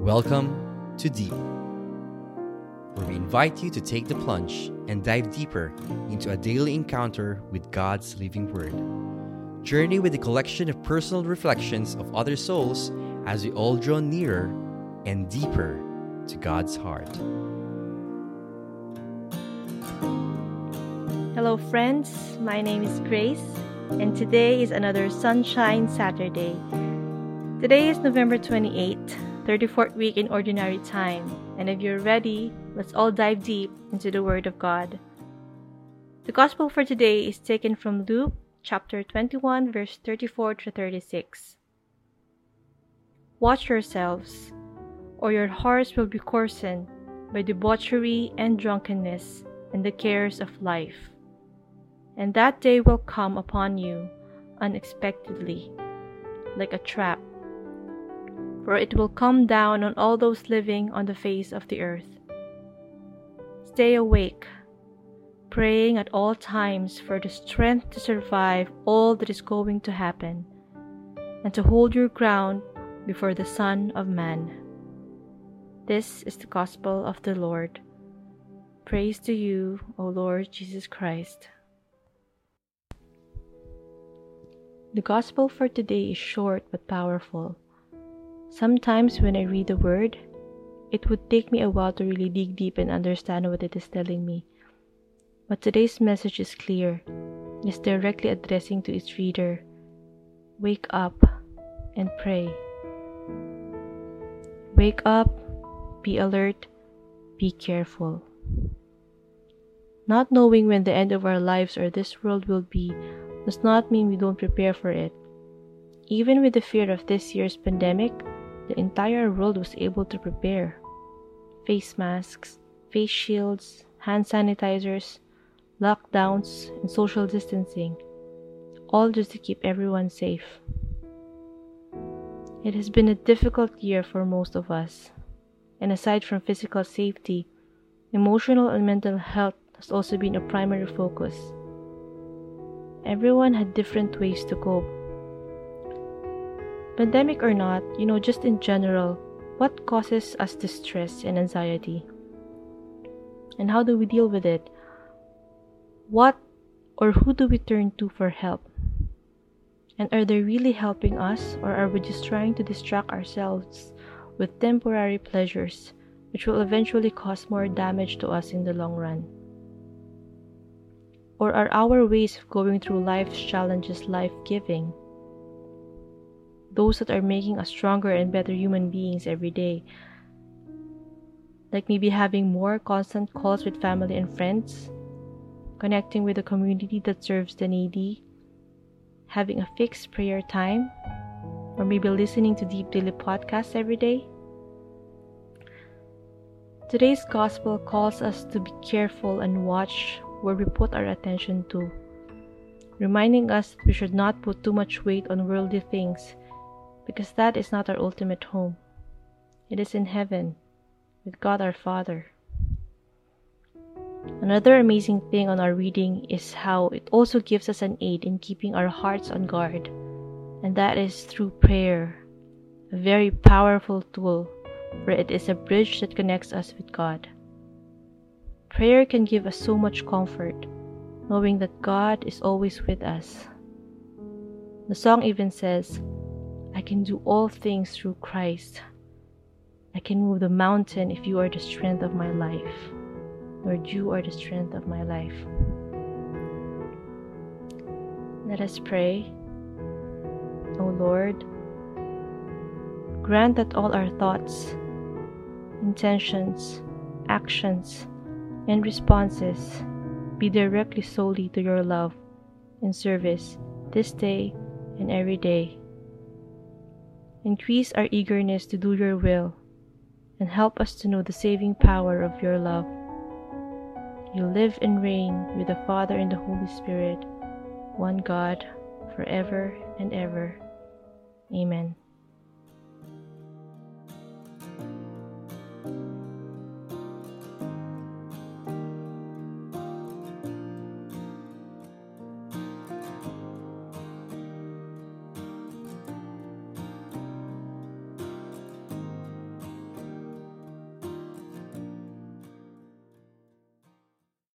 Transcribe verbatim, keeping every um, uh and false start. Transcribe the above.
Welcome to Deep, where we invite you to take the plunge and dive deeper into a daily encounter with God's living Word. Journey with a collection of personal reflections of other souls as we all draw nearer and deeper to God's heart. Hello friends, my name is Grace, and today is another Sunshine Saturday. Today is November twenty-eighth, thirty-fourth week in Ordinary Time, and if you're ready, let's all dive deep into the Word of God. The Gospel for today is taken from Luke chapter twenty-one, verse thirty-four to thirty-six. Watch yourselves, or your hearts will be coarsened by debauchery and drunkenness and the cares of life. And that day will come upon you unexpectedly, like a trap. For it will come down on all those living on the face of the earth. Stay awake, praying at all times for the strength to survive all that is going to happen, and to hold your ground before the Son of Man. This is the Gospel of the Lord. Praise to you, O Lord Jesus Christ. The Gospel for today is short but powerful. Sometimes when I read the Word, it would take me a while to really dig deep and understand what it is telling me. But today's message is clear. It is directly addressing to its reader. Wake up and pray. Wake up, be alert, be careful. Not knowing when the end of our lives or this world will be does not mean we don't prepare for it. Even with the fear of this year's pandemic, the entire world was able to prepare. Face masks, face shields, hand sanitizers, lockdowns, and social distancing, all just to keep everyone safe. It has been a difficult year for most of us, and aside from physical safety, emotional and mental health has also been a primary focus. Everyone had different ways to cope. Pandemic or not, you know, just in general, what causes us distress and anxiety? And how do we deal with it? What or who do we turn to for help? And are they really helping us, or are we just trying to distract ourselves with temporary pleasures, which will eventually cause more damage to us in the long run? Or are our ways of going through life's challenges life-giving? Those that are making us stronger and better human beings every day. Like maybe having more constant calls with family and friends, connecting with a community that serves the needy, having a fixed prayer time, or maybe listening to Deep Daily podcasts every day. Today's gospel calls us to be careful and watch where we put our attention to, reminding us that we should not put too much weight on worldly things, because that is not our ultimate home. It is in heaven, with God our Father. Another amazing thing on our reading is how it also gives us an aid in keeping our hearts on guard, and that is through prayer, a very powerful tool, for it is a bridge that connects us with God. Prayer can give us so much comfort, knowing that God is always with us. The song even says, I can do all things through Christ. I can move the mountain if you are the strength of my life. Lord, you are the strength of my life. Let us pray. O Lord, grant that all our thoughts, intentions, actions, and responses be directly solely to your love and service this day and every day. Increase our eagerness to do your will, and help us to know the saving power of your love. You live and reign with the Father and the Holy Spirit, one God, forever and ever. Amen.